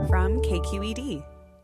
from KQED.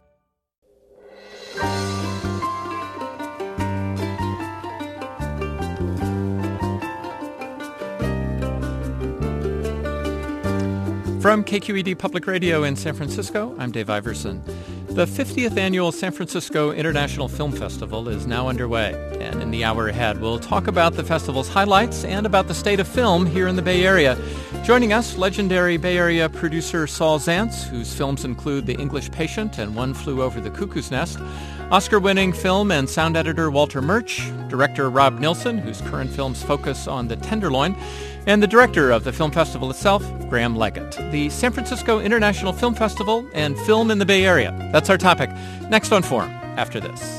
From KQED Public Radio in San Francisco, I'm Dave Iverson. The 50th Annual San Francisco International Film Festival is now underway, and in the hour ahead, we'll talk about the festival's highlights and about the state of film here in the Bay Area. Joining us, legendary Bay Area producer Saul Zaentz, whose films include The English Patient and One Flew Over the Cuckoo's Nest, Oscar-winning film and sound editor Walter Murch, director Rob Nilsson, whose current films focus on the Tenderloin, and the director of the film festival itself, Graham Leggett. The San Francisco International Film Festival and film in the Bay Area. That's our topic. Next on Forum, after this.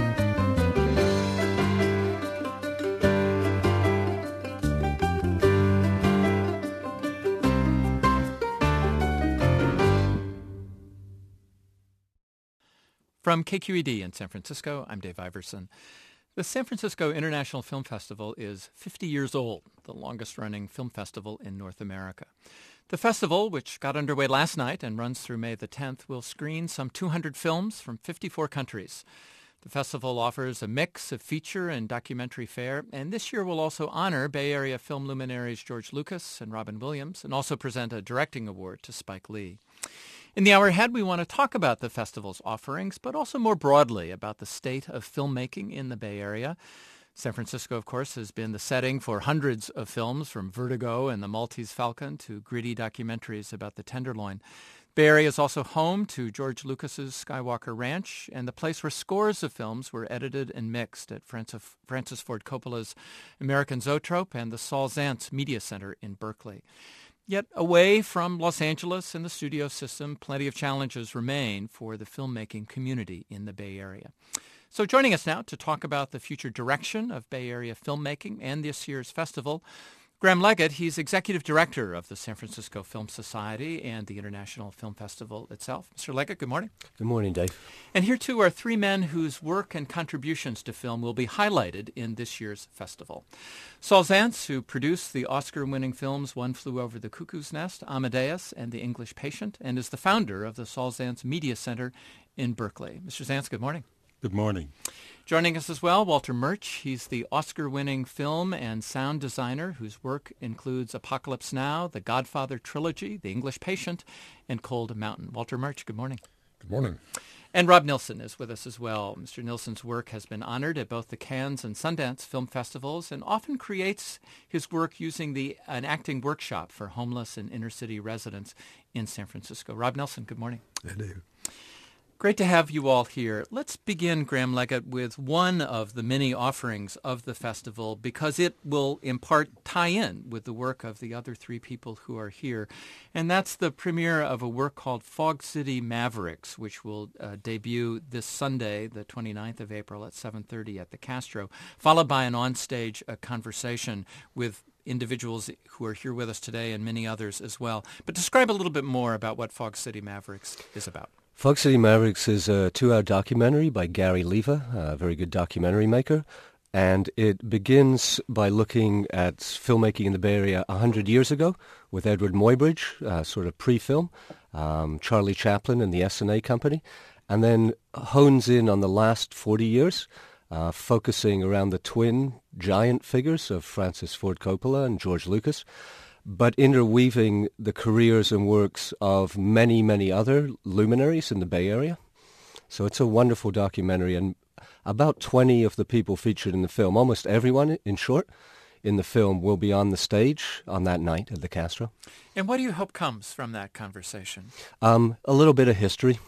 From KQED in San Francisco, I'm Dave Iverson. The San Francisco International Film Festival is 50 years old, the longest-running film festival in North America. The festival, which got underway last night and runs through May the 10th, will screen some 200 films from 54 countries. The festival offers a mix of feature and documentary fare, and this year will also honor Bay Area film luminaries George Lucas and Robin Williams, and also present a directing award to Spike Lee. In the hour ahead, we want to talk about the festival's offerings, but also more broadly about the state of filmmaking in the Bay Area. San Francisco, of course, has been the setting for hundreds of films, from Vertigo and The Maltese Falcon to gritty documentaries about the Tenderloin. Bay Area is also home to George Lucas's Skywalker Ranch and the place where scores of films were edited and mixed at Francis Ford Coppola's American Zoetrope and the Saul Zaentz Media Center in Berkeley. Yet away from Los Angeles and the studio system, plenty of challenges remain for the filmmaking community in the Bay Area. So joining us now to talk about the future direction of Bay Area filmmaking and this year's festival, Graham Leggett. He's executive director of the San Francisco Film Society and the International Film Festival itself. Mr. Leggett, good morning. Good morning, Dave. And here, too, are three men whose work and contributions to film will be highlighted in this year's festival. Saul Zaentz, who produced the Oscar-winning films One Flew Over the Cuckoo's Nest, Amadeus, and The English Patient, and is the founder of the Saul Zaentz Media Center in Berkeley. Mr. Zaentz, good morning. Good morning. Joining us as well, Walter Murch. He's the Oscar-winning film and sound designer whose work includes Apocalypse Now, The Godfather Trilogy, The English Patient, and Cold Mountain. Walter Murch, good morning. Good morning. And Rob Nilsson is with us as well. Mr. Nilsson's work has been honored at both the Cannes and Sundance film festivals and often creates his work using an acting workshop for homeless and inner-city residents in San Francisco. Rob Nilsson, good morning. Hello. Great to have you all here. Let's begin, Graham Leggett, with one of the many offerings of the festival because it will in part tie in with the work of the other three people who are here. And that's the premiere of a work called Fog City Mavericks, which will debut this Sunday, the 29th of April at 7:30 at the Castro, followed by an onstage conversation with individuals who are here with us today and many others as well. But describe a little bit more about what Fog City Mavericks is about. Fog City Mavericks is a 2-hour documentary by Gary Leva, a very good documentary maker. And it begins by looking at filmmaking in the Bay Area 100 years ago with Edward Muybridge, sort of pre-film, Charlie Chaplin and the S&A Company, and then hones in on the last 40 years, focusing around the twin giant figures of Francis Ford Coppola and George Lucas, but interweaving the careers and works of many, many other luminaries in the Bay Area. So it's a wonderful documentary, and about 20 of the people featured in the film, almost everyone, in short, in the film will be on the stage on that night at the Castro. And what do you hope comes from that conversation? A little bit of history.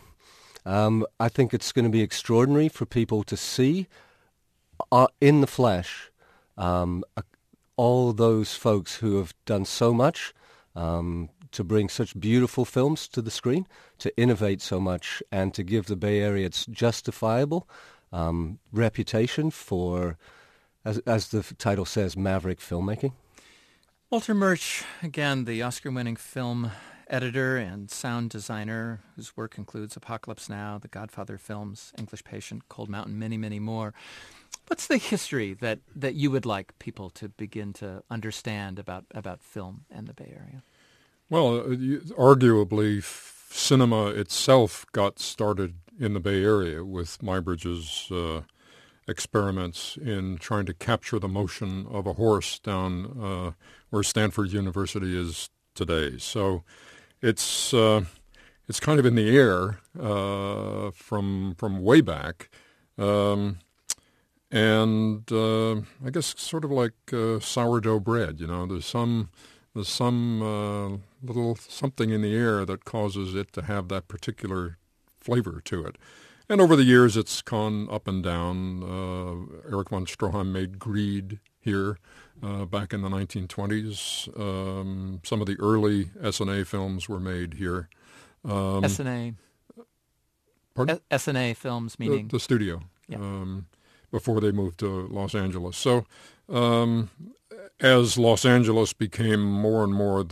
I think it's going to be extraordinary for people to see in the flesh all those folks who have done so much to bring such beautiful films to the screen, to innovate so much, and to give the Bay Area its justifiable reputation for, as the title says, maverick filmmaking. Walter Murch, again, the Oscar-winning film editor and sound designer whose work includes Apocalypse Now, The Godfather films, English Patient, Cold Mountain, many, many more. What's the history that you would like people to begin to understand about film and the Bay Area? Well, arguably, cinema itself got started in the Bay Area with Muybridge's experiments in trying to capture the motion of a horse down where Stanford University is today. So it's kind of in the air from way back. And I guess sort of like sourdough bread, there's some little something in the air that causes it to have that particular flavor to it. And over the years, it's gone up and down. Erich von Stroheim made Greed here back in the 1920s. Some of the early S&A films were made here. S&A? Pardon? S&A films, meaning? The studio. Yeah. Before they moved to Los Angeles. So as Los Angeles became more and more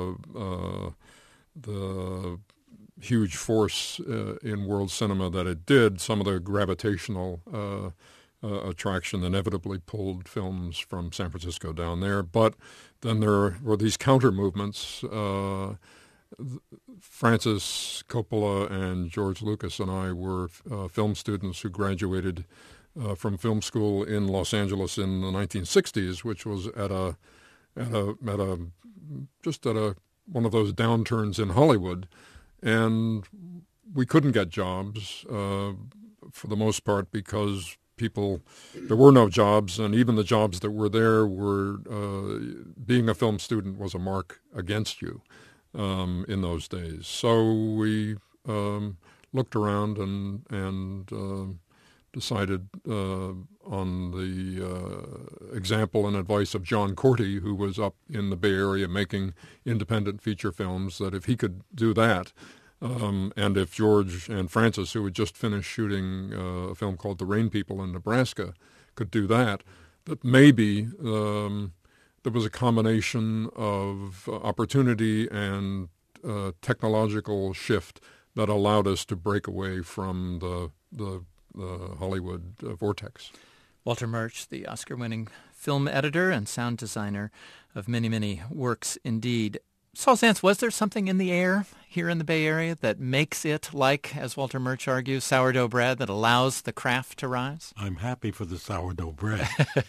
the huge force in world cinema that it did, some of the gravitational attraction inevitably pulled films from San Francisco down there. But then there were these counter movements. Francis Coppola and George Lucas and I were film students who graduated from film school in Los Angeles in the 1960s, which was at one of those downturns in Hollywood, and we couldn't get jobs for the most part because there were no jobs, and even the jobs that were there were being a film student was a mark against you in those days. So we looked around and decided on the example and advice of John Corti, who was up in the Bay Area making independent feature films, that if he could do that, and if George and Francis, who had just finished shooting a film called The Rain People in Nebraska, could do that maybe there was a combination of opportunity and technological shift that allowed us to break away from the Hollywood vortex. Walter Murch, the Oscar-winning film editor and sound designer of many, many works indeed. Saul Zaentz, was there something in the air here in the Bay Area that makes it, like, as Walter Murch argues, sourdough bread that allows the craft to rise? I'm happy for the sourdough bread.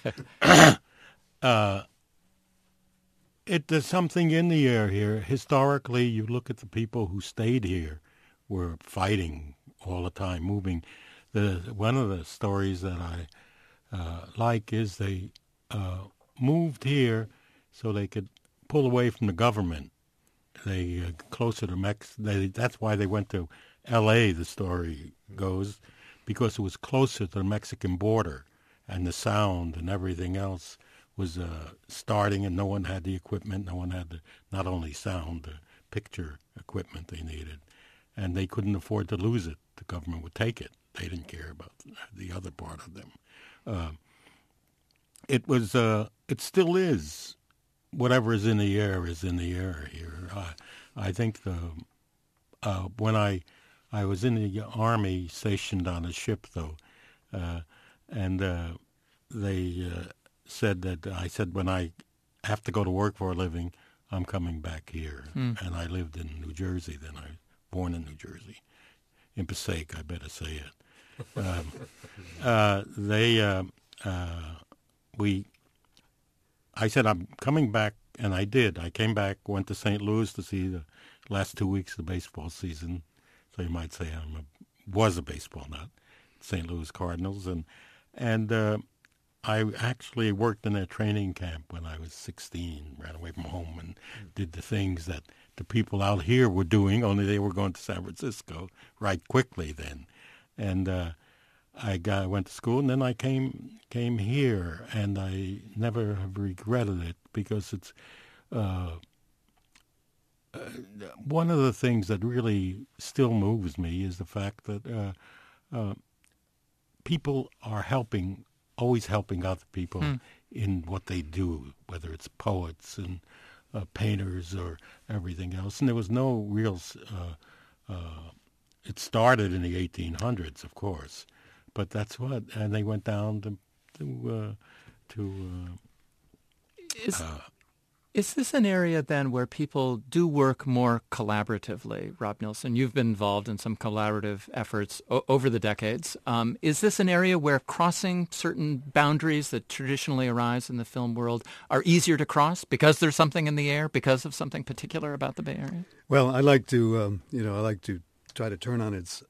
There's something in the air here. Historically, you look at the people who stayed here were fighting all the time, moving. One of the stories that I like is they moved here so they could pull away from the government. They closer to Mexico. That's why they went to L.A., the story goes, because it was closer to the Mexican border, and the sound and everything else was starting, and no one had the equipment. No one had not only sound, the picture equipment they needed, and they couldn't afford to lose it. The government would take it. They didn't care about the other part of them. It still is. Whatever is in the air is in the air here. I think when I was in the Army, stationed on a ship, though, and they said that I said, when I have to go to work for a living, I'm coming back here. And I lived in New Jersey then. I was born in New Jersey. In Passaic, I better say it. I said, I'm coming back, and I did. I came back, went to St. Louis to see the last 2 weeks of the baseball season. So you might say I was a baseball nut, St. Louis Cardinals. And I actually worked in their training camp when I was 16, ran away from home and did the things that the people out here were doing, only they were going to San Francisco right quickly then. And I went to school, and then I came here, and I never have regretted it, because it's one of the things that really still moves me is the fact that people are always helping other people in what they do, whether it's poets and painters or everything else. And there was no real... it started in the 1800s, of course, but that's what... And they went down to Is this an area then where people do work more collaboratively? Rob Nilsson, you've been involved in some collaborative efforts over the decades. Is this an area where crossing certain boundaries that traditionally arise in the film world are easier to cross because there's something in the air, because of something particular about the Bay Area? Well, I like to try to turn on its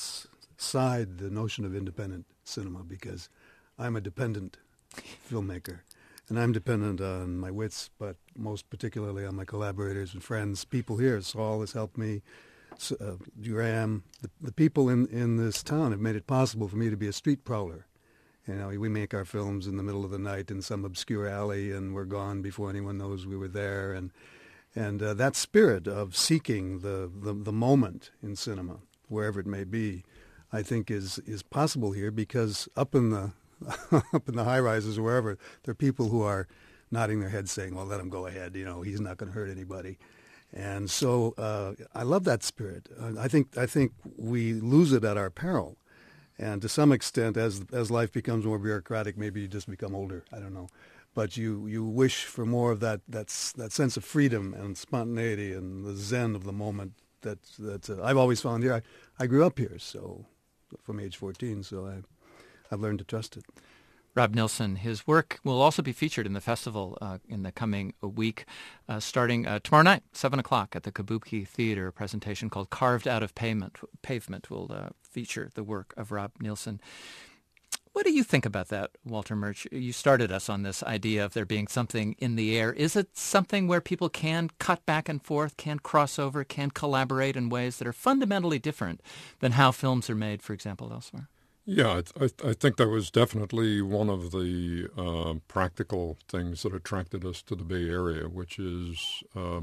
side the notion of independent cinema, because I'm a dependent filmmaker. And I'm dependent on my wits, but most particularly on my collaborators and friends. People here, Saul has helped me. Graham, the people in this town have made it possible for me to be a street prowler. You know, we make our films in the middle of the night in some obscure alley, and we're gone before anyone knows we were there. And that spirit of seeking the moment in cinema, wherever it may be, I think is possible here, because up in the high rises or wherever, there are people who are nodding their heads saying, well, let him go ahead. You know, he's not going to hurt anybody. And so I love that spirit. I think we lose it at our peril. And to some extent, as life becomes more bureaucratic, maybe you just become older. I don't know. But you wish for more of that sense of freedom and spontaneity and the zen of the moment that I've always found here. I grew up here, so from age 14, so I've learned to trust it. Rob Nilsson, his work will also be featured in the festival in the coming week, starting tomorrow night, 7 o'clock at the Kabuki Theater. A presentation called Carved Out of Pavement will feature the work of Rob Nilsson. What do you think about that, Walter Murch? You started us on this idea of there being something in the air. Is it something where people can cut back and forth, can cross over, can collaborate in ways that are fundamentally different than how films are made, for example, elsewhere? Yeah, I think that was definitely one of the practical things that attracted us to the Bay Area, which is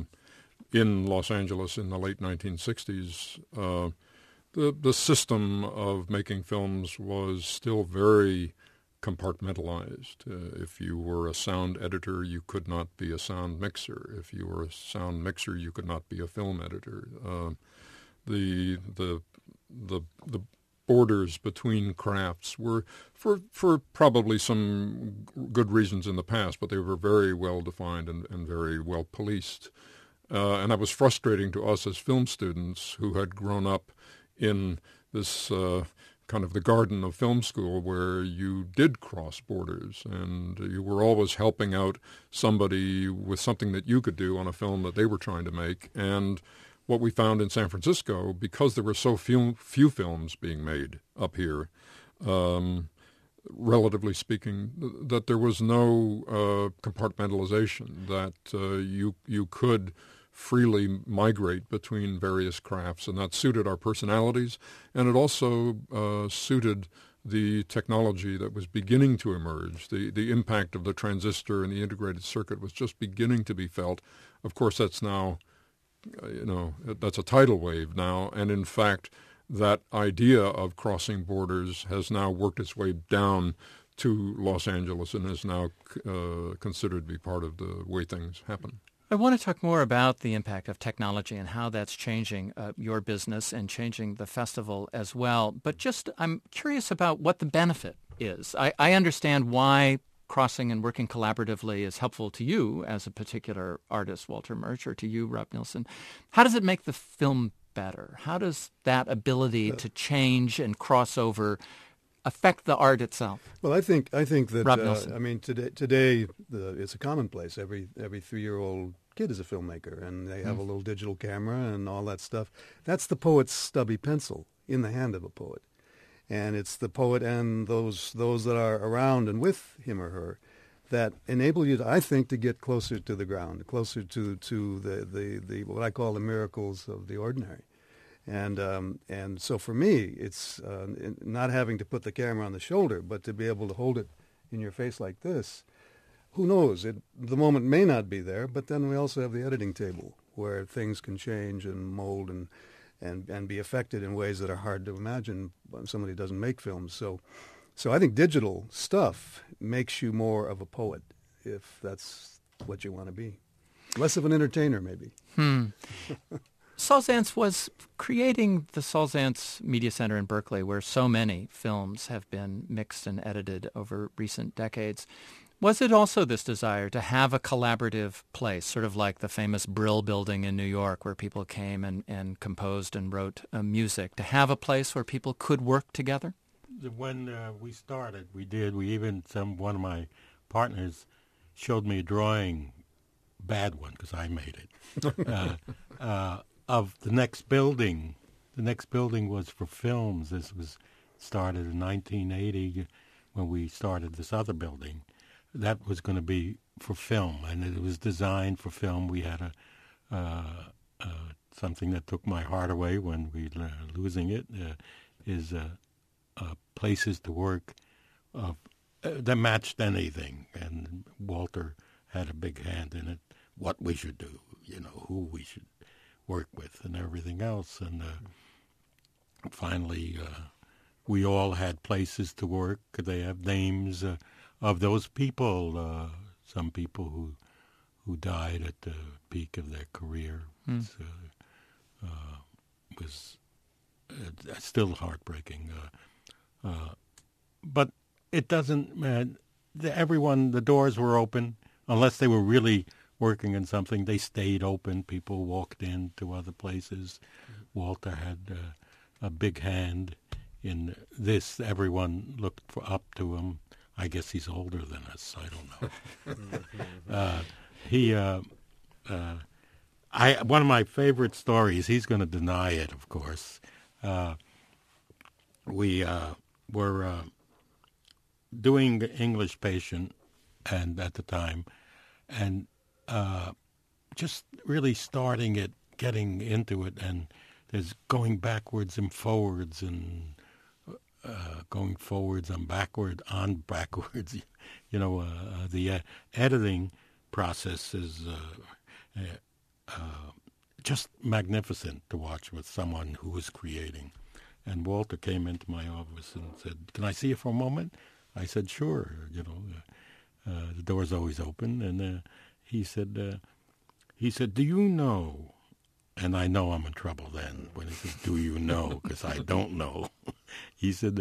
in Los Angeles in the late 1960s. The system of making films was still very compartmentalized. If you were a sound editor, you could not be a sound mixer. If you were a sound mixer, you could not be a film editor. The borders between crafts were, for probably some good reasons in the past, but they were very well defined and very well policed. And that was frustrating to us as film students who had grown up in this kind of the garden of film school where you did cross borders and you were always helping out somebody with something that you could do on a film that they were trying to make. And what we found in San Francisco, because there were so few films being made up here, relatively speaking, that there was no compartmentalization, that you could freely migrate between various crafts, and that suited our personalities, and it also suited the technology that was beginning to emerge. The impact of the transistor and the integrated circuit was just beginning to be felt. Of course, that's now, that's a tidal wave now, and in fact, that idea of crossing borders has now worked its way down to Los Angeles and is now considered to be part of the way things happen. I want to talk more about the impact of technology and how that's changing your business and changing the festival as well. But I'm curious about what the benefit is. I understand why crossing and working collaboratively is helpful to you as a particular artist, Walter Murch, or to you, Rob Nilsson. How does it make the film better? How does that ability to change and cross over affect the art itself? Well, I think that Rob Nilsson. I mean today it's a commonplace. Every 3-year-old kid is a filmmaker, and they have a little digital camera and all that stuff. That's the poet's stubby pencil in the hand of a poet, and it's the poet and those that are around and with him or her that enable you, I think, to get closer to the ground, closer to the what I call the miracles of the ordinary. And so for me, it's not having to put the camera on the shoulder, but to be able to hold it in your face like this. Who knows? The moment may not be there, but then we also have the editing table where things can change and mold and be affected in ways that are hard to imagine when somebody doesn't make films. So I think digital stuff makes you more of a poet, if that's what you want to be. Less of an entertainer, maybe. Saul Zaentz was creating the Saul Zaentz Media Center in Berkeley, where so many films have been mixed and edited over recent decades. Was it also this desire to have a collaborative place, sort of like the famous Brill Building in New York, where people came and composed and wrote music, to have a place where people could work together? When we started, one of my partners showed me a drawing, bad one because I made it, of the next building. The next building was for films. This was started in 1980 when we started this other building. That was going to be for film, and it was designed for film. We had something that took my heart away when we were losing it, is places to work that matched anything. And Walter had a big hand in it, what we should do, who we should work with and everything else. And finally, we all had places to work. They have names of those people, some people who died at the peak of their career. Was still heartbreaking. But it doesn't, the doors were open. Unless they were really working on something, they stayed open. People walked into other places. Walter had a big hand in this. Everyone looked up to him. I guess he's older than us. I don't know. One of my favorite stories, he's going to deny it, of course. We were doing English Patient, and at the time, and just really starting it, getting into it, and there's going backwards and forwards, and going forwards and backwards. The editing process is just magnificent to watch with someone who is creating. And Walter came into my office and said, "Can I see you for a moment?" I said, "Sure." The door's always open. And he said, "Do you know?" And I know I'm in trouble then when he says, "Do you know?" Because I don't know. He said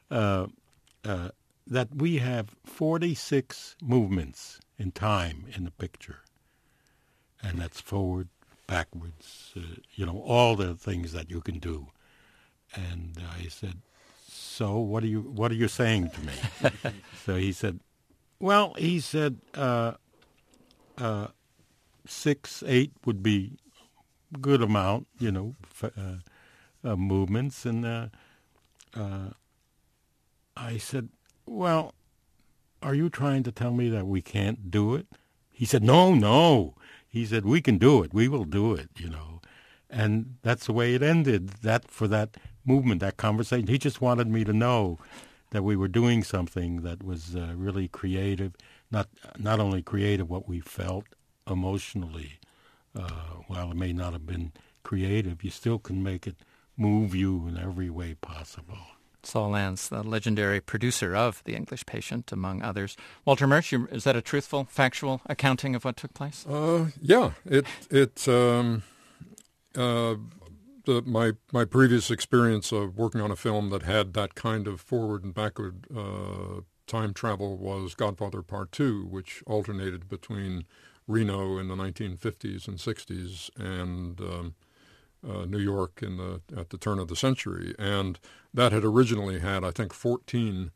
that we have 46 movements in time in the picture. And that's forward, backwards, all the things that you can do. And I said, "So what are you saying to me?" So he said, "Well," he said, 6, 8 would be good amount, movements. And I said, "Well, are you trying to tell me that we can't do it?" He said, No. He said, "We can do it. We will do it, And that's the way it ended, for that movement, that conversation. He just wanted me to know that we were doing something that was really creative, not only creative, what we felt emotionally. While it may not have been creative, you still can make it move you in every way possible. Saul Lanz, the legendary producer of The English Patient, among others. Walter Murch, is that a truthful, factual accounting of what took place? Yeah. My previous experience of working on a film that had that kind of forward and backward time travel was Godfather Part 2, which alternated between Reno in the 1950s and 60s and New York at the turn of the century. And that had originally had, I think, 14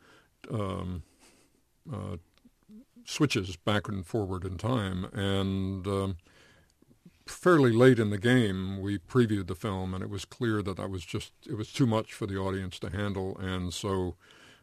switches back and forward in time. And fairly late in the game, we previewed the film, and it was clear that it was too much for the audience to handle. And so,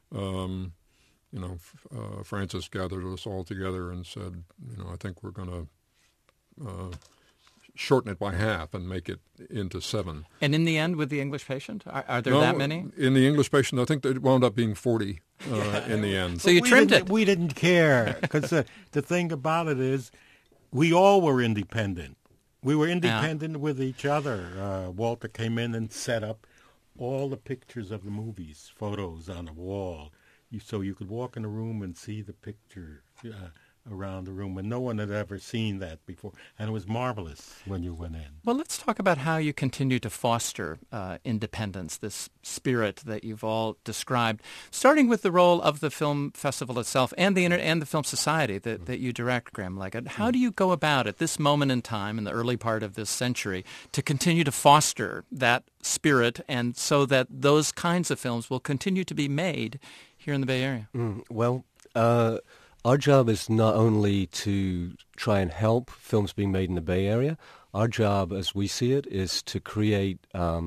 Francis gathered us all together and said, "I think we're going to shorten it by half and make it into 7. And in the end, with The English Patient, are there that many? In The English Patient, I think it wound up being 40 in the end. So you trimmed it. We didn't care, because the thing about it is we all were independent. We were independent with each other. Walter came in and set up all the pictures of the movies, photos on the wall, so you could walk in the room and see the picture. around the room, and no one had ever seen that before. And it was marvelous when you went in. Well, let's talk about how you continue to foster independence, this spirit that you've all described, starting with the role of the film festival itself and the Film Society that you direct, Graham Leggett. How do you go about at this moment in time, in the early part of this century, to continue to foster that spirit and so that those kinds of films will continue to be made here in the Bay Area? Well, our job is not only to try and help films being made in the Bay Area. Our job, as we see it, is to create a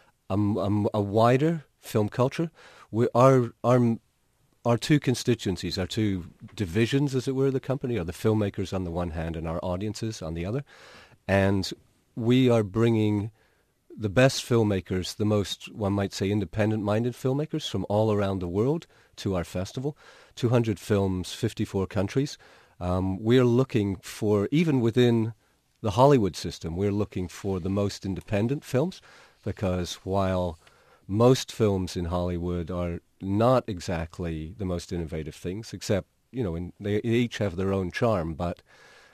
wider film culture. Our two constituencies, our two divisions, as it were, of the company, are the filmmakers on the one hand and our audiences on the other. And we are bringing the best filmmakers, the most, one might say, independent-minded filmmakers from all around the world to our festival. 200 films, 54 countries. We're looking for, even within the Hollywood system, we're looking for the most independent films, because while most films in Hollywood are not exactly the most innovative things, except, they each have their own charm, but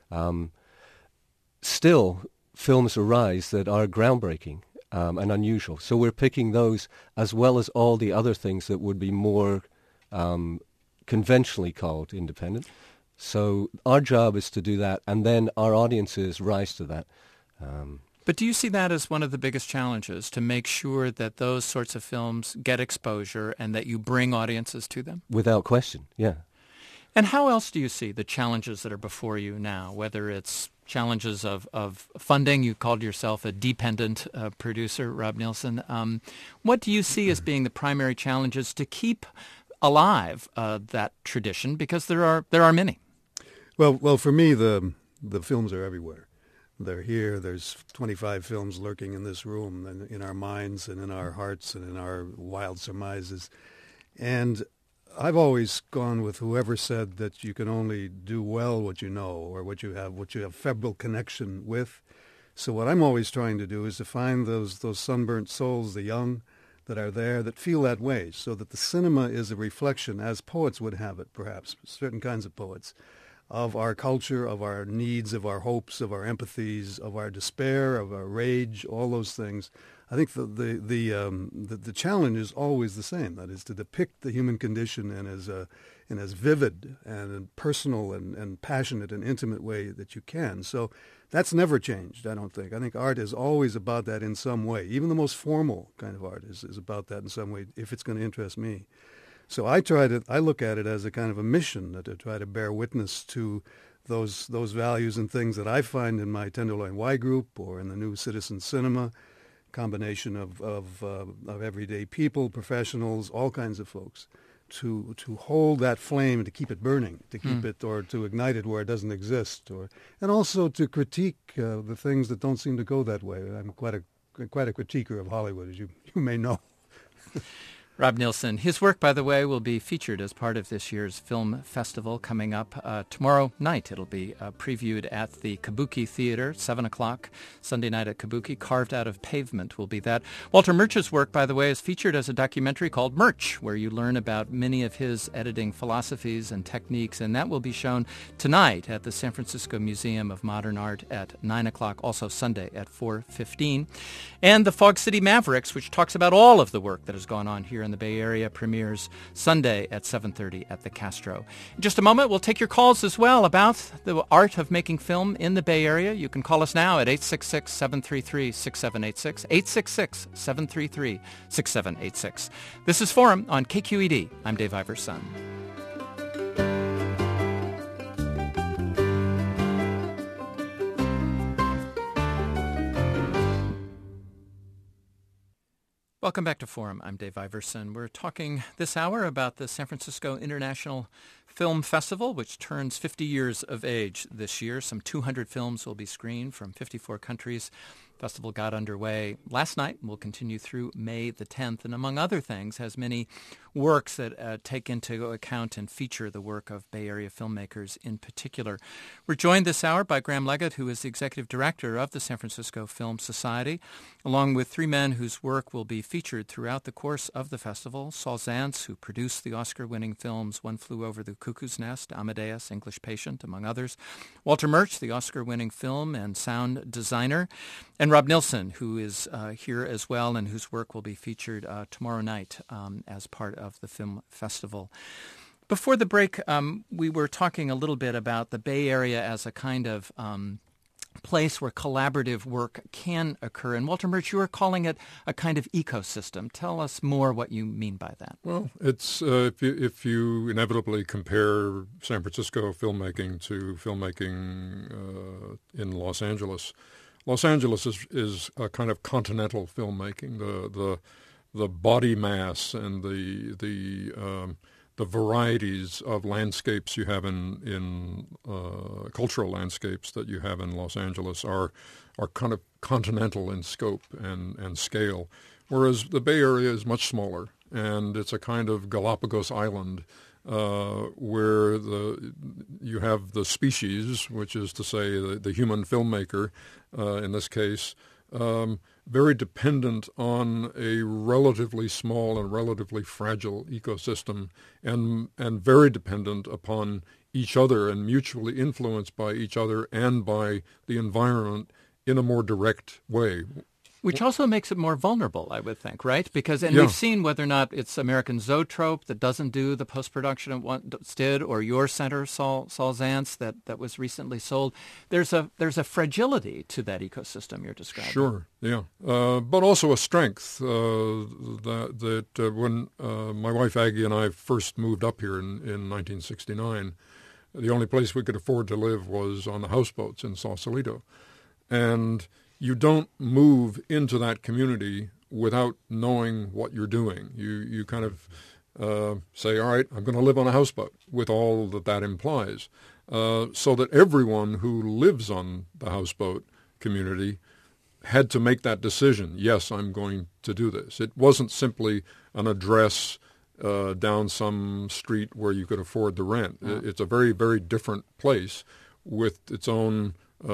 still films arise that are groundbreaking and unusual. So we're picking those as well as all the other things that would be more conventionally called independent. So our job is to do that, and then our audiences rise to that. But do you see that as one of the biggest challenges, to make sure that those sorts of films get exposure and that you bring audiences to them? Without question, yeah. And how else do you see the challenges that are before you now, whether it's challenges of funding? You called yourself a dependent producer, Rob Nielsen. What do you see as being the primary challenges to keep alive that tradition? Because there are many. Well, for me, the films are everywhere. They're here. There's 25 films lurking in this room and in our minds and in our hearts and in our wild surmises. And I've always gone with whoever said that you can only do well what you know, or what you have febrile connection with. So what I'm always trying to do is to find those sunburnt souls, the young, that are there, that feel that way, so that the cinema is a reflection, as poets would have it, perhaps, certain kinds of poets, of our culture, of our needs, of our hopes, of our empathies, of our despair, of our rage, all those things. I think the challenge is always the same. That is to depict the human condition in as vivid and personal and passionate and intimate way that you can. So that's never changed, I don't think. I think art is always about that in some way. Even the most formal kind of art is about that in some way, if it's going to interest me. So I look at it as a kind of a mission to try to bear witness to those values and things that I find in my Tenderloin Y group or in the new Citizen Cinema, combination of everyday people, professionals, all kinds of folks, to hold that flame, to keep it burning, to keep it, or to ignite it where it doesn't exist, and also to critique the things that don't seem to go that way. I'm quite a critiquer of Hollywood, as you may know. Rob Nielsen. His work, by the way, will be featured as part of this year's film festival coming up tomorrow night. It'll be previewed at the Kabuki Theater, 7 o'clock, Sunday night at Kabuki. Carved Out of Pavement will be that. Walter Murch's work, by the way, is featured as a documentary called Murch, where you learn about many of his editing philosophies and techniques, and that will be shown tonight at the San Francisco Museum of Modern Art at 9 o'clock, also Sunday at 4:15. And the Fog City Mavericks, which talks about all of the work that has gone on here in the Bay Area, premieres Sunday at 7:30 at the Castro. In just a moment, we'll take your calls as well about the art of making film in the Bay Area. You can call us now at 866-733-6786, 866-733-6786. This is Forum on KQED. I'm Dave Iverson. Welcome back to Forum. I'm Dave Iverson. We're talking this hour about the San Francisco International Film Festival, which turns 50 years of age this year. Some 200 films will be screened from 54 countries Festival got underway last night and will continue through May the 10th, and among other things has many works that take into account and feature the work of Bay Area filmmakers in particular. We're joined this hour by Graham Leggett, who is the executive director of the San Francisco Film Society, along with three men whose work will be featured throughout the course of the festival. Saul Zaentz, who produced the Oscar-winning films One Flew Over the Cuckoo's Nest, Amadeus, English Patient, among others. Walter Murch, the Oscar-winning film and sound designer. And Rob Nilsson, who is here as well and whose work will be featured tomorrow night as part of the film festival. Before the break, we were talking a little bit about the Bay Area as a kind of place where collaborative work can occur. And Walter Murch, you are calling it a kind of ecosystem. Tell us more what you mean by that. Well, it's if you inevitably compare San Francisco filmmaking to filmmaking in Los Angeles. Los Angeles is a kind of continental filmmaking. The body mass and the varieties of landscapes you have in cultural landscapes that you have in Los Angeles are kind of continental in scope and scale, whereas the Bay Area is much smaller, and it's a kind of Galapagos Island where you have the species, which is to say the human filmmaker in this case, very dependent on a relatively small and relatively fragile ecosystem, and very dependent upon each other and mutually influenced by each other and by the environment in a more direct way. Which also makes it more vulnerable, I would think, right? Because, and Yeah. we've seen whether or not it's American Zoetrope that doesn't do the post-production it once did, or your center, Saul Zaentz, that was recently sold. There's a fragility to that ecosystem you're describing. Sure, yeah, but also a strength that when my wife Aggie and I first moved up here in 1969, the only place we could afford to live was on the houseboats in Sausalito, and you don't move into that community without knowing what you're doing. You kind of say, all right, I'm going to live on a houseboat with all that implies, so that everyone who lives on the houseboat community had to make that decision. Yes, I'm going to do this. It wasn't simply an address down some street where you could afford the rent. It's a very, very different place with its own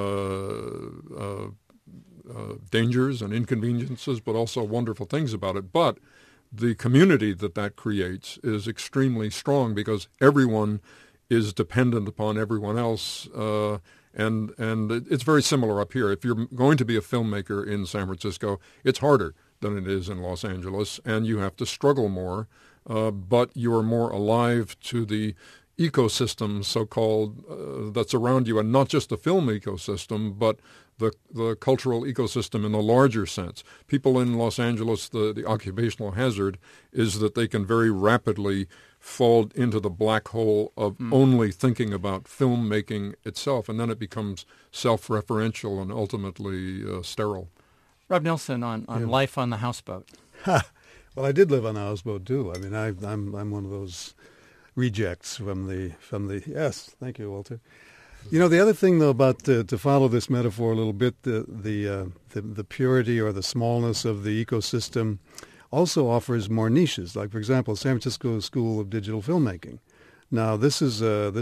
dangers and inconveniences, but also wonderful things about it. But the community that creates is extremely strong because everyone is dependent upon everyone else, and it's very similar up here. If you're going to be a filmmaker in San Francisco, it's harder than it is in Los Angeles, and you have to struggle more, but you are more alive to the ecosystem, so-called, that's around you, and not just the film ecosystem, but the cultural ecosystem in the larger sense. People in Los Angeles, the occupational hazard is that they can very rapidly fall into the black hole of only thinking about filmmaking itself, and then it becomes self-referential and ultimately sterile. Rob Nilsson on life on the houseboat. Well, I did live on a houseboat too. I mean, I'm one of those rejects from the. Yes, thank you, Walter. You know, the other thing though about to follow this metaphor a little bit, the purity or the smallness of the ecosystem also offers more niches. Like, for example, San Francisco School of Digital Filmmaking. Now, this is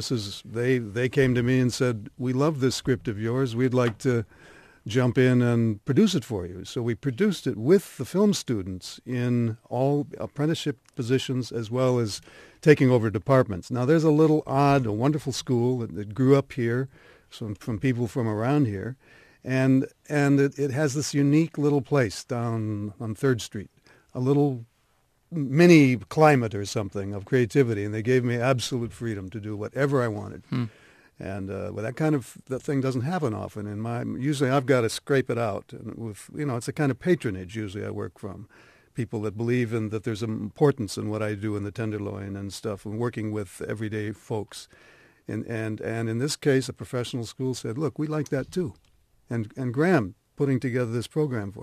they came to me and said, we love this script of yours. We'd like to jump in and produce it for you. So we produced it with the film students in all apprenticeship positions as well as taking over departments. Now, there's a wonderful school that grew up here from people from around here, and it has this unique little place down on 3rd Street, a little mini climate or something of creativity, and they gave me absolute freedom to do whatever I wanted. And that thing doesn't happen often. Usually I've got to scrape it out, and it's a kind of patronage usually I work from. People that believe in that there's an importance in what I do in the Tenderloin and stuff, and working with everyday folks. And in this case, a professional school said, look, we like that too. And Graham putting together this program for me,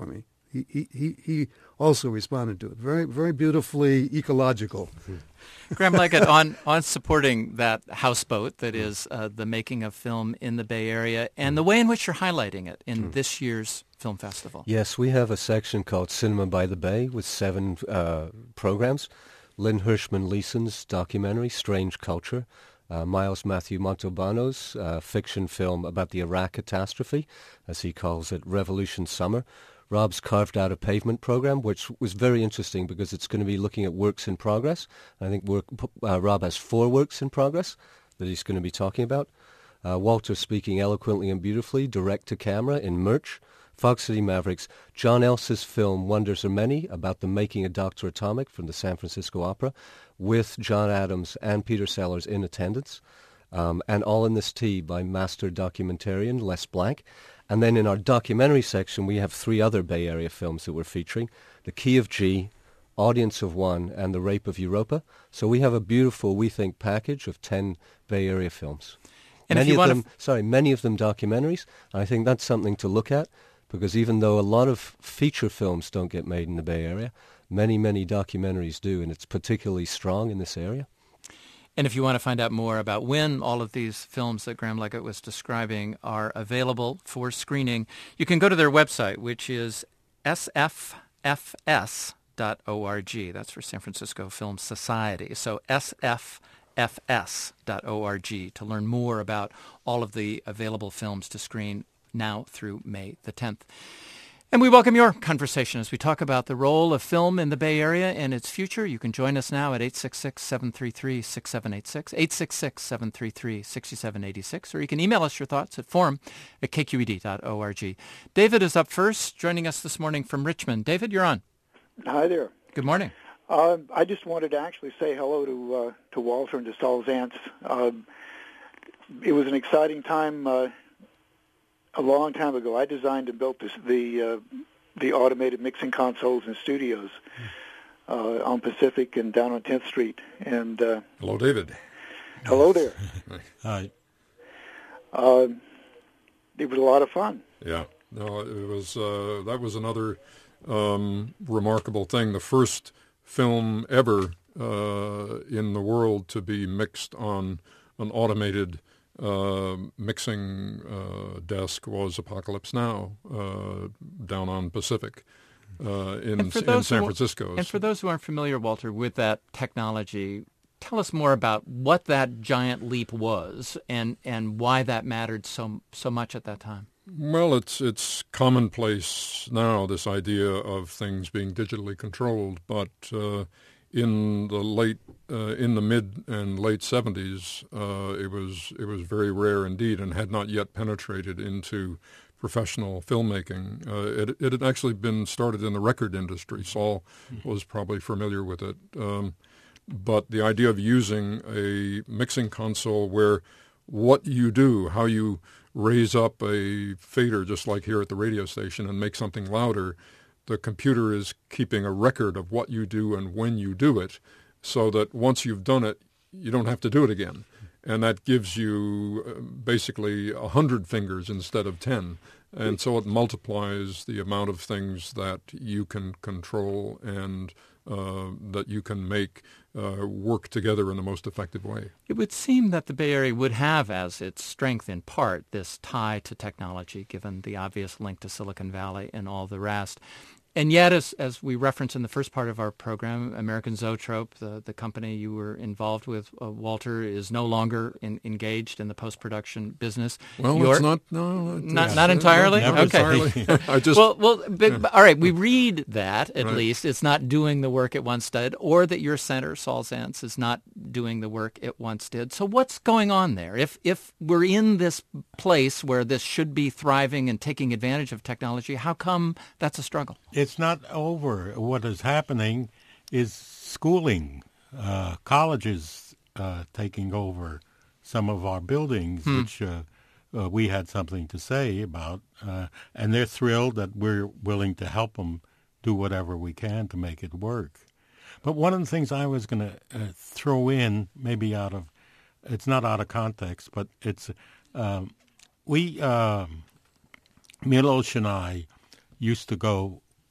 he also responded to it. Very, very beautifully ecological. Graham Leggett, on supporting that houseboat that is the making of film in the Bay Area and the way in which you're highlighting it in this year's film festival. Yes, we have a section called Cinema by the Bay with 7 programs. Lynn Hirschman Leeson's documentary, Strange Culture. Miles Matthew Montalbano's fiction film about the Iraq catastrophe, as he calls it, Revolution Summer. Rob's carved out a pavement program, which was very interesting because it's going to be looking at works in progress. I think Rob has 4 works in progress that he's going to be talking about. Walter speaking eloquently and beautifully, direct to camera in Merch. Fog City Mavericks, John Elsa's film Wonders Are Many, about the making of Dr. Atomic from the San Francisco Opera, with John Adams and Peter Sellers in attendance, and All in This Tea by master documentarian Les Blank. And then in our documentary section, we have 3 other Bay Area films that we're featuring, The Key of G, Audience of One, and The Rape of Europa. So we have a beautiful, we think, package of 10 Bay Area films. And many of them documentaries. And I think that's something to look at, because even though a lot of feature films don't get made in the Bay Area, many, many documentaries do, and it's particularly strong in this area. And if you want to find out more about when all of these films that Graham Leggett was describing are available for screening, you can go to their website, which is sffs.org. That's for San Francisco Film Society. So sffs.org to learn more about all of the available films to screen now through May the 10th. And we welcome your conversation as we talk about the role of film in the Bay Area and its future. You can join us now at 866-733-6786, 866-733-6786, or you can email us your thoughts at forum@kqed.org. David is up first, joining us this morning from Richmond. David, you're on. Hi there. Good morning. I just wanted to actually say hello to Walter and to Saul Zaentz. It was an exciting time a long time ago. I designed and built the automated mixing consoles and studios on Pacific and down on 10th Street. And Hello, David. Hello there. Hi. It was a lot of fun. Yeah. No, it was. That was another remarkable thing. The first film ever in the world to be mixed on an automated mixing desk was Apocalypse Now down on Pacific in San Francisco. And for those who aren't familiar, Walter, with that technology, tell us more about what that giant leap was and why that mattered so much at that time. Well, it's commonplace now, this idea of things being digitally controlled, but in the mid and late 70s, it was very rare indeed, and had not yet penetrated into professional filmmaking. It had actually been started in the record industry. Saul was probably familiar with it, but the idea of using a mixing console where what you do, how you raise up a fader, just like here at the radio station, and make something louder. The computer is keeping a record of what you do and when you do it, so that once you've done it, you don't have to do it again. And that gives you basically 100 fingers instead of 10. And so it multiplies the amount of things that you can control and that you can make work together in the most effective way. It would seem that the Bay Area would have as its strength in part this tie to technology, given the obvious link to Silicon Valley and all the rest. And yet, as we referenced in the first part of our program, American Zoetrope, the company you were involved with, Walter, is no longer engaged in the post-production business. Well, it's not entirely? Not okay. entirely. I just, all right, we read that, at least. It's not doing the work it once did, or that your center, Saul Zaentz, is not doing the work it once did. So what's going on there? If we're in this place where this should be thriving and taking advantage of technology, how come that's a struggle? It's not over. What is happening is schooling, colleges taking over some of our buildings, which we had something to say about, and they're thrilled that we're willing to help them do whatever we can to make it work. But one of the things I was going to throw in, maybe it's not out of context, but it's, Milos and I used to go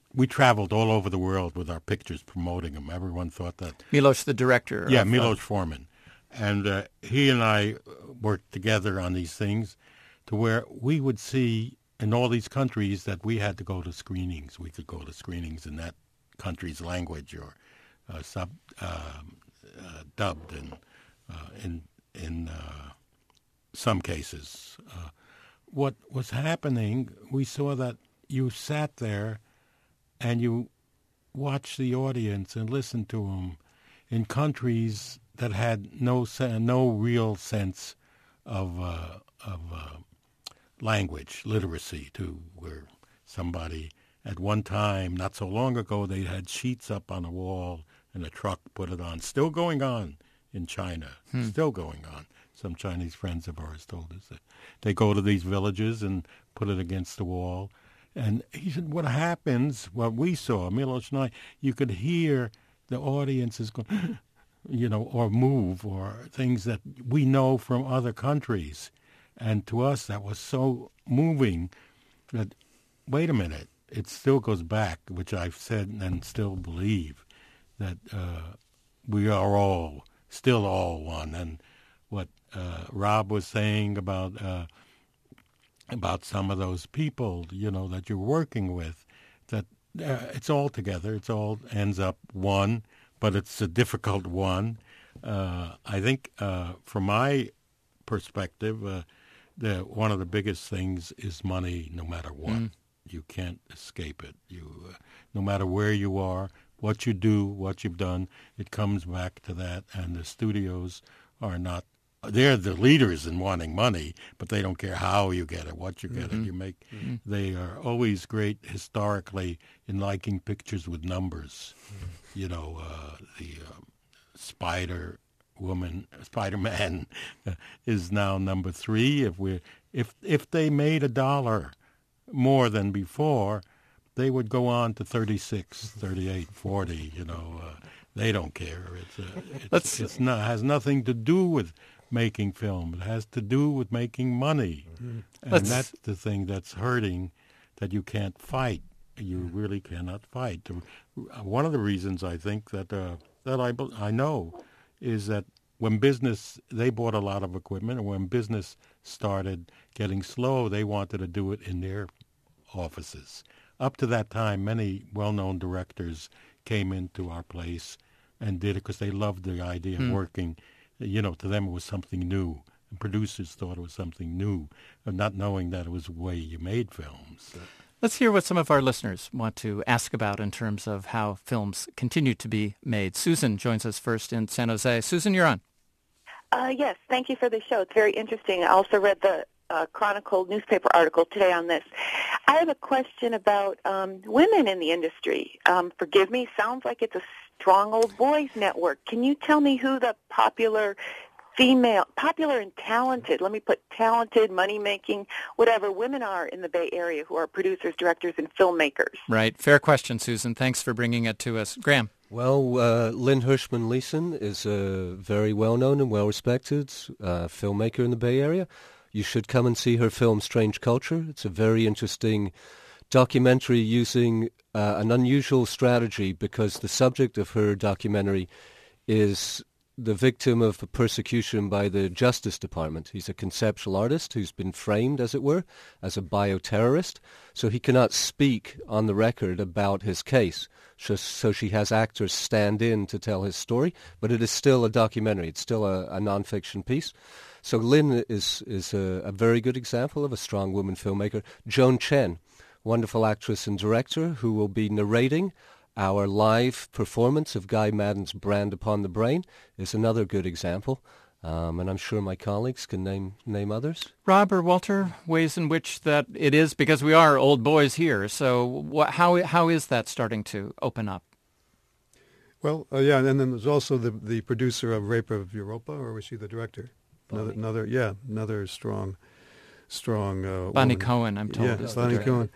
we traveled all over the world with our pictures promoting them. Everyone thought that. Milos, the director. Yeah, Milos Forman. And he and I worked together on these things to where we would see in all these countries that we had to go to screenings. We could go to screenings in that country's language or dubbed in some cases. What was happening, we saw that you sat there and you watched the audience and listened to them in countries that had no real sense of language literacy, to where somebody at one time, not so long ago, they had sheets up on a wall and a truck put it on. Still going on in China. Still going on. Some Chinese friends of ours told us that they go to these villages and put it against the wall. And he said, what happens, what we saw, Milos and I, you could hear the audiences go, or move, or things that we know from other countries. And to us, that was so moving that, wait a minute, it still goes back, which I've said and still believe, that we are still all one. And what Rob was saying about some of those people, that you're working with, that it's all together. It's all ends up one, but it's a difficult one. I think from my perspective, one of the biggest things is money, no matter what. You can't escape it. No matter where you are, what you do, what you've done, it comes back to that. And the studios are not. They're the leaders in wanting money, but they don't care how you get it, what you get it. You make. They are always great historically in liking pictures with numbers. The Spider-Man is now number 3. If they made $1 more than before, they would go on to 36, 38, 40. They don't care. It has nothing to do with making film. It has to do with making money. And that's the thing that's hurting, that you can't fight. You really cannot fight. One of the reasons I think that I know is that when they bought a lot of equipment, and when business started getting slow, they wanted to do it in their offices. Up to that time, many well-known directors came into our place and did it because they loved the idea of working. To them it was something new. And producers thought it was something new, not knowing that it was the way you made films. Let's hear what some of our listeners want to ask about in terms of how films continue to be made. Susan joins us first in San Jose. Susan, you're on. Yes, thank you for the show. It's very interesting. I also read the Chronicle newspaper article today on this. I have a question about women in the industry. Forgive me, sounds like it's a strong old boys network. Can you tell me who the popular and talented, let me put talented, money-making, whatever women are in the Bay Area who are producers, directors, and filmmakers? Right. Fair question, Susan. Thanks for bringing it to us. Graham. Well, Lynn Hirschman-Leeson is a very well-known and well-respected filmmaker in the Bay Area. You should come and see her film Strange Culture. It's a very interesting documentary using an unusual strategy, because the subject of her documentary is the victim of persecution by the Justice Department. He's a conceptual artist who's been framed, as it were, as a bioterrorist, so he cannot speak on the record about his case. So she has actors stand in to tell his story, but it is still a documentary. It's still a nonfiction piece. So Lynn is a very good example of a strong woman filmmaker. Joan Chen, wonderful actress and director, who will be narrating our live performance of Guy Maddin's Brand Upon the Brain, is another good example. And I'm sure my colleagues can name others. Rob or Walter, ways in which that it is, because we are old boys here. So how is that starting to open up? Well, yeah, and then there's also the producer of Rape of Europa, or was she the director? Another strong Bonnie woman. Cohen, I'm told. Yeah, is Bonnie the Cohen.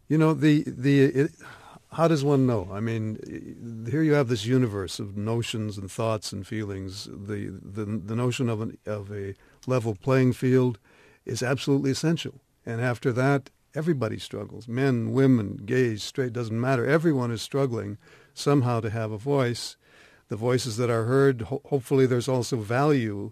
How does one know? I mean, here you have this universe of notions and thoughts and feelings. The notion of a level playing field is absolutely essential. And after that, everybody struggles. Men, women, gays, straight, doesn't matter. Everyone is struggling somehow to have a voice. The voices that are heard, hopefully there's also value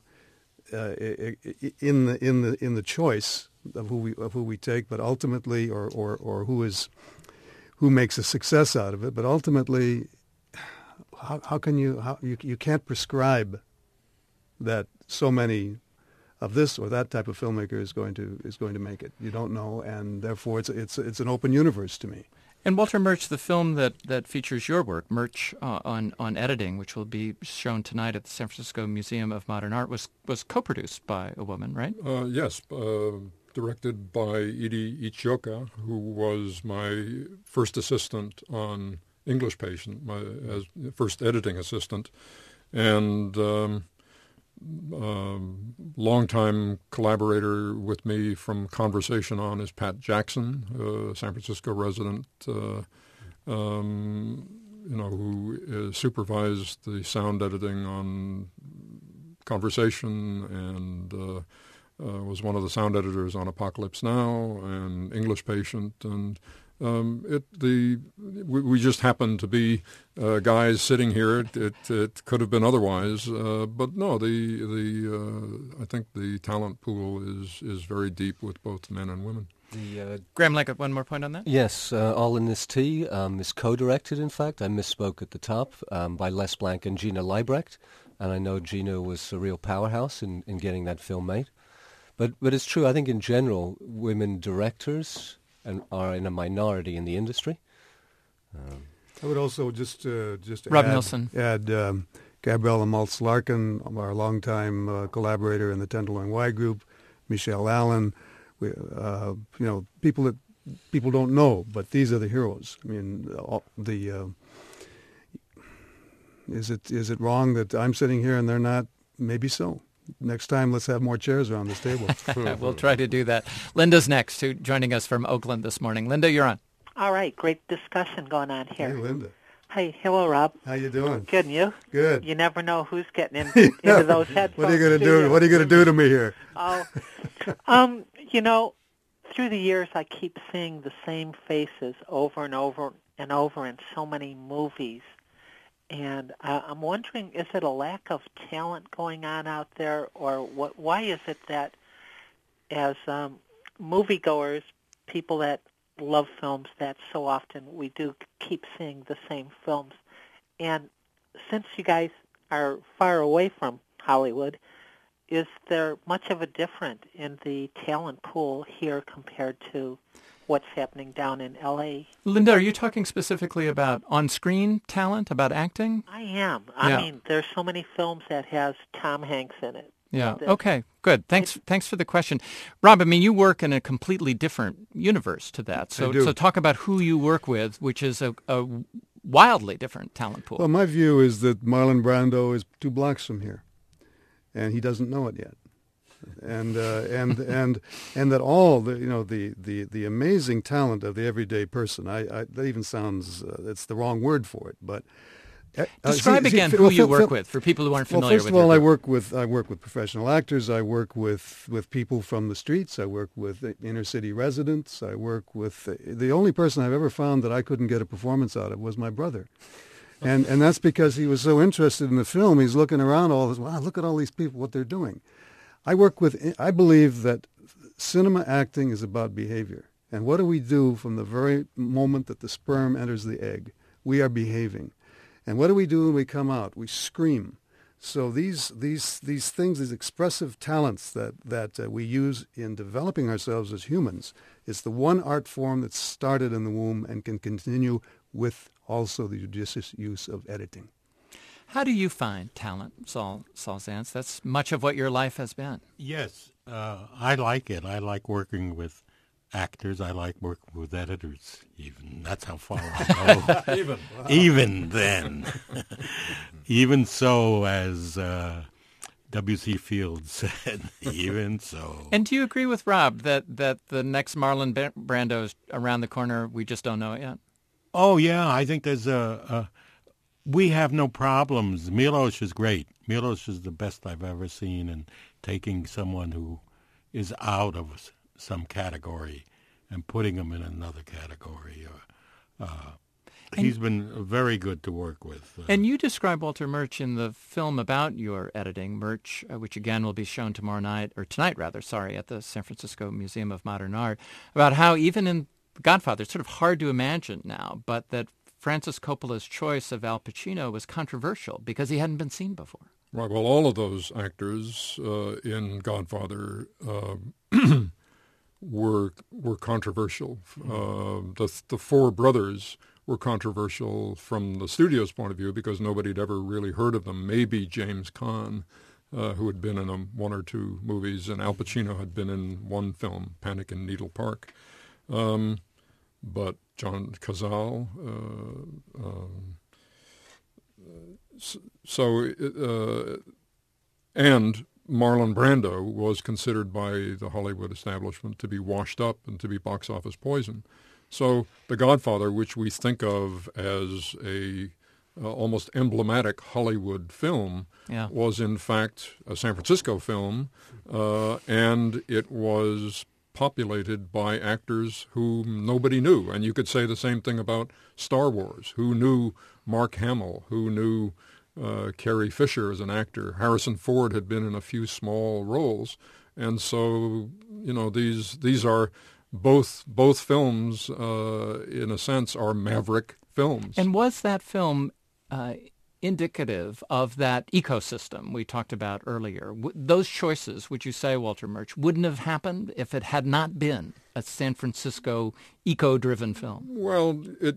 in the choice of who we take, but ultimately, or who makes a success out of it. But ultimately, how can you can't prescribe that so many of this or that type of filmmaker is going to make it. You don't know, and therefore it's an open universe to me. And Walter Murch, the film that features your work, Murch on editing, which will be shown tonight at the San Francisco Museum of Modern Art, was co-produced by a woman, right? Yes, directed by Edie Ichioka, who was my first assistant on English Patient, my first editing assistant, and longtime collaborator with me from Conversation On is Pat Jackson, San Francisco resident, who supervised the sound editing on Conversation and was one of the sound editors on Apocalypse Now and English Patient, and we just happened to be guys sitting here. It could have been otherwise, but no. I think the talent pool is very deep with both men and women. Graham Leggett, one more point on that? Yes, All in This Tea is co-directed, in fact. I misspoke at the top, by Les Blank and Gina Leibrecht, and I know Gina was a real powerhouse in getting that film made. But it's true, I think in general, women directors are in a minority in the industry. I would also just Rob add, Nielsen. Add Gabriella Maltz-Larkin, our longtime collaborator in the Tenderloin Y Group, Michelle Allen. People that people don't know, but these are the heroes. I mean, is it wrong that I'm sitting here and they're not? Maybe so. Next time, let's have more chairs around this table. We'll try to do that. Linda's next, joining us from Oakland this morning. Linda, you're on. All right, great discussion going on here. Hey, Linda. Hey, hello, Rob. How you doing? Good, and you? Good. You never know who's getting into those headphones. What are you going to do? What are you going to do to me here? Oh, through the years, I keep seeing the same faces over and over and over in so many movies. And I'm wondering, is it a lack of talent going on out there, or why is it that as moviegoers, people that love films, that so often we do keep seeing the same films? And since you guys are far away from Hollywood, is there much of a difference in the talent pool here compared to what's happening down in L.A.? Linda, are you talking specifically about on-screen talent, about acting? I am. I mean, there's so many films that has Tom Hanks in it. Yeah. Okay, good. Thanks for the question. Rob, I mean, you work in a completely different universe to that. So talk about who you work with, which is a wildly different talent pool. Well, my view is that Marlon Brando is 2 blocks from here, and he doesn't know it yet. And that all the amazing talent of the everyday person. That even sounds it's the wrong word for it, but describe again who you work with for people who aren't familiar with. First of all, I work with professional actors. I work with people from the streets. I work with inner city residents. I work with the only person I've ever found that I couldn't get a performance out of was my brother. And that's because he was so interested in the film. He's looking around all this. Wow, look at all these people, what they're doing. I believe that cinema acting is about behavior. And what do we do from the very moment that the sperm enters the egg? We are behaving. And what do we do when we come out? We scream. So these things, these expressive talents that we use in developing ourselves as humans, it's the one art form that started in the womb and can continue with also the judicious use of editing. How do you find talent, Saul Zaentz? That's much of what your life has been. Yes, I like it. I like working with actors. I like working with editors. Even that's how far I go. Even then, even so, as W.C. Fields said. Even so. And do you agree with Rob that the next Marlon Brando is around the corner? We just don't know it yet. Oh yeah, I think there's we have no problems. Milos is great. Milos is the best I've ever seen in taking someone who is out of some category and putting them in another category. He's been very good to work with. And you describe Walter Murch in the film about your editing, Murch, which again will be shown tonight, at the San Francisco Museum of Modern Art, about how even in Godfather, it's sort of hard to imagine now, but that Francis Coppola's choice of Al Pacino was controversial because he hadn't been seen before. Right. Well, all of those actors in Godfather were controversial. The four brothers were controversial from the studio's point of view because nobody had ever really heard of them. Maybe James Caan, who had been in one or two movies, and Al Pacino had been in one film, Panic in Needle Park. But John Cazale, and Marlon Brando was considered by the Hollywood establishment to be washed up and to be box office poison. So The Godfather, which we think of as a almost emblematic Hollywood film, was in fact a San Francisco film, and it was populated by actors whom nobody knew. And you could say the same thing about Star Wars. Who knew Mark Hamill? Who knew Carrie Fisher as an actor? Harrison Ford had been in a few small roles. And so, these are both films, in a sense, are maverick films. And was that film indicative of that ecosystem we talked about earlier? Those choices, would you say, Walter Murch, wouldn't have happened if it had not been a San Francisco eco-driven film? Well, it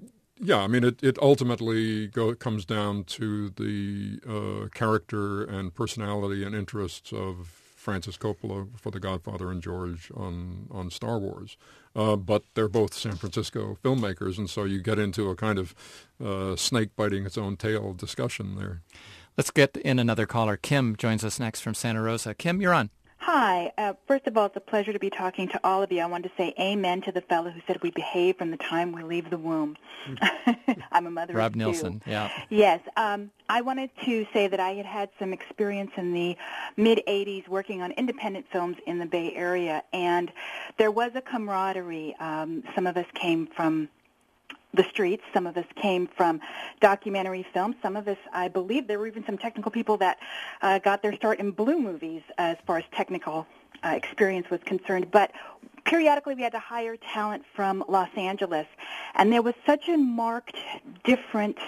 ultimately comes down to the character and personality and interests of Francis Coppola for The Godfather and George on Star Wars. But they're both San Francisco filmmakers, and so you get into a kind of snake biting its own tail discussion there. Let's get in another caller. Kim joins us next from Santa Rosa. Kim, you're on. Hi. First of all, it's a pleasure to be talking to all of you. I wanted to say amen to the fellow who said we behave from the time we leave the womb. I'm a mother Rob of two. Nilsson, yeah. Yes. I wanted to say that I had some experience in the mid-'80s working on independent films in the Bay Area, and there was a camaraderie. Some of us came from the streets. Some of us came from documentary films. Some of us, I believe, there were even some technical people that got their start in blue movies as far as technical experience was concerned. But periodically we had to hire talent from Los Angeles, and there was such a marked different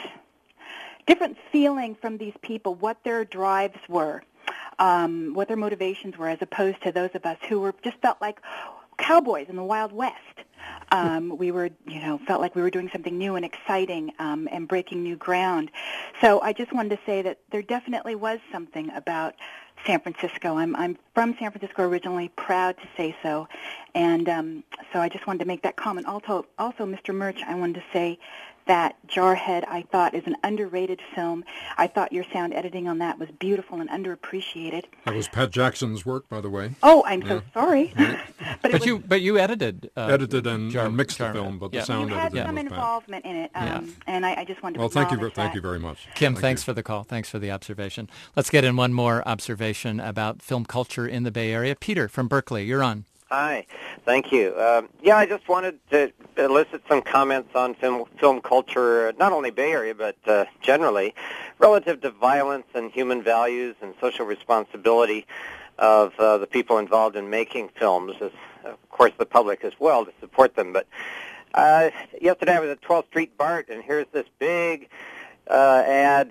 feeling from these people, what their drives were, what their motivations were, as opposed to those of us who just felt like cowboys in the Wild West. We were, felt like we were doing something new and exciting and breaking new ground. So I just wanted to say that there definitely was something about San Francisco. I'm from San Francisco originally, proud to say so. And so I just wanted to make that comment. Also, Mr. Murch, I wanted to say that Jarhead, I thought, is an underrated film. I thought your sound editing on that was beautiful and underappreciated. That was Pat Jackson's work, by the way. Oh, I'm so sorry. But you edited and mixed the film, but the sound editing was You had some involvement in it, and I just wanted to thank that. you very much. Kim, thanks for the call. Thanks for the observation. Let's get in one more observation about film culture in the Bay Area. Peter from Berkeley, you're on. Hi, thank you. I just wanted to elicit some comments on film culture, not only Bay Area, but generally, relative to violence and human values and social responsibility of the people involved in making films, as, of course, the public as well, to support them. But yesterday I was at 12th Street BART, and here's this big ad,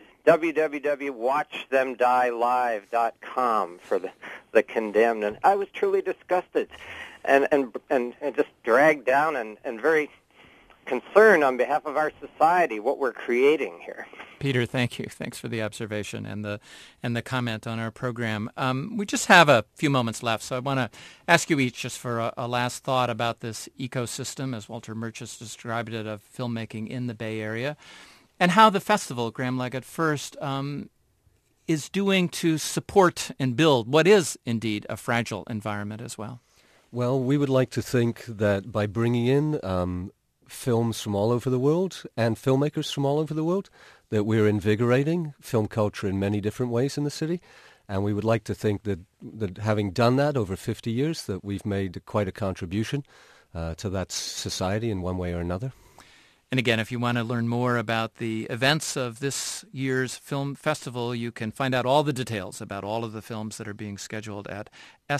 www.watchthemdielive.com for the condemned, and I was truly disgusted and just dragged down and very concerned on behalf of our society what we're creating here. Peter, thank you. Thanks for the observation and the comment on our program. We just have a few moments left, so I want to ask you each just for a last thought about this ecosystem, as Walter Murch has described it, of filmmaking in the Bay Area, and how the festival, Graham Leggett First, is doing to support and build what is indeed a fragile environment as well. Well, we would like to think that by bringing in films from all over the world and filmmakers from all over the world, that we're invigorating film culture in many different ways in the city. And we would like to think that having done that over 50 years, that we've made quite a contribution, to that society in one way or another. And again, if you want to learn more about the events of this year's film festival, you can find out all the details about all of the films that are being scheduled at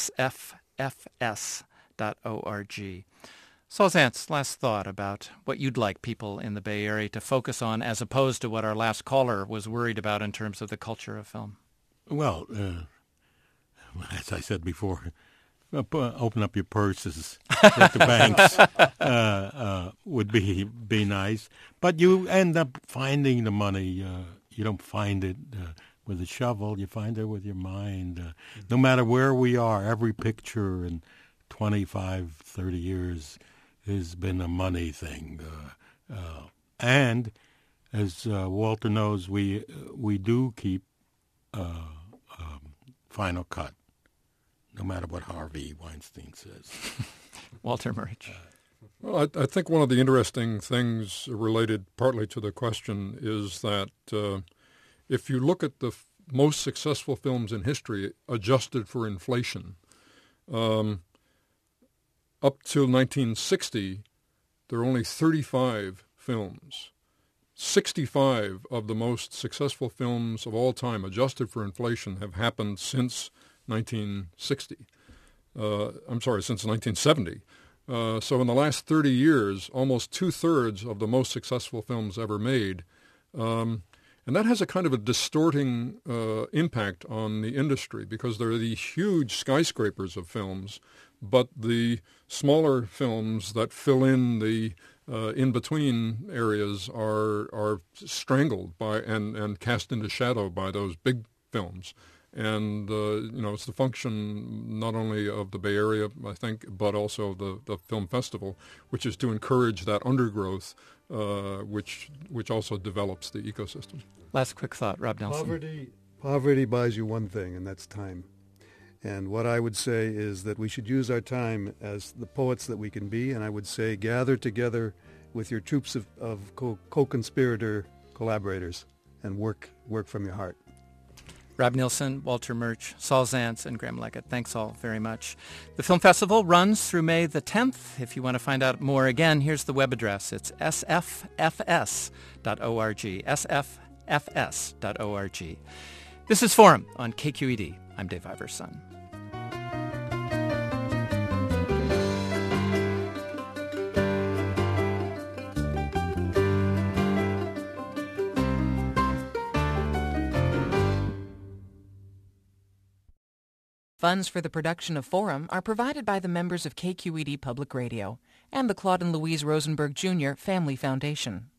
sffs.org. Saul Zaentz, last thought about what you'd like people in the Bay Area to focus on as opposed to what our last caller was worried about in terms of the culture of film. Well, as I said before, open up your purses at the banks would be nice. But you end up finding the money. You don't find it with a shovel. You find it with your mind. No matter where we are, every picture in 25, 30 years has been a money thing. And as Walter knows, we do keep final cut, no matter what Harvey Weinstein says. Walter Murch. Well, I think one of the interesting things related partly to the question is that if you look at the most successful films in history adjusted for inflation, up till 1960, there are only 35 films. 65 of the most successful films of all time, adjusted for inflation, have happened since 1960. Since 1970. So in the last 30 years, almost two-thirds of the most successful films ever made. And that has a kind of a distorting impact on the industry because there are these huge skyscrapers of films, but the smaller films that fill in the in-between areas are strangled by and cast into shadow by those big films. And, it's the function not only of the Bay Area, I think, but also the film festival, which is to encourage that undergrowth, which also develops the ecosystem. Last quick thought, Rob Nelson. Poverty buys you one thing, and that's time. And what I would say is that we should use our time as the poets that we can be, and I would say gather together with your troops of co-conspirator collaborators and work from your heart. Rob Nielsen, Walter Murch, Saul Zaentz, and Graham Leggett. Thanks all very much. The film festival runs through May the 10th. If you want to find out more, again, here's the web address. It's sffs.org, sffs.org. This is Forum on KQED. I'm Dave Iverson. Funds for the production of Forum are provided by the members of KQED Public Radio and the Claude and Louise Rosenberg Jr. Family Foundation.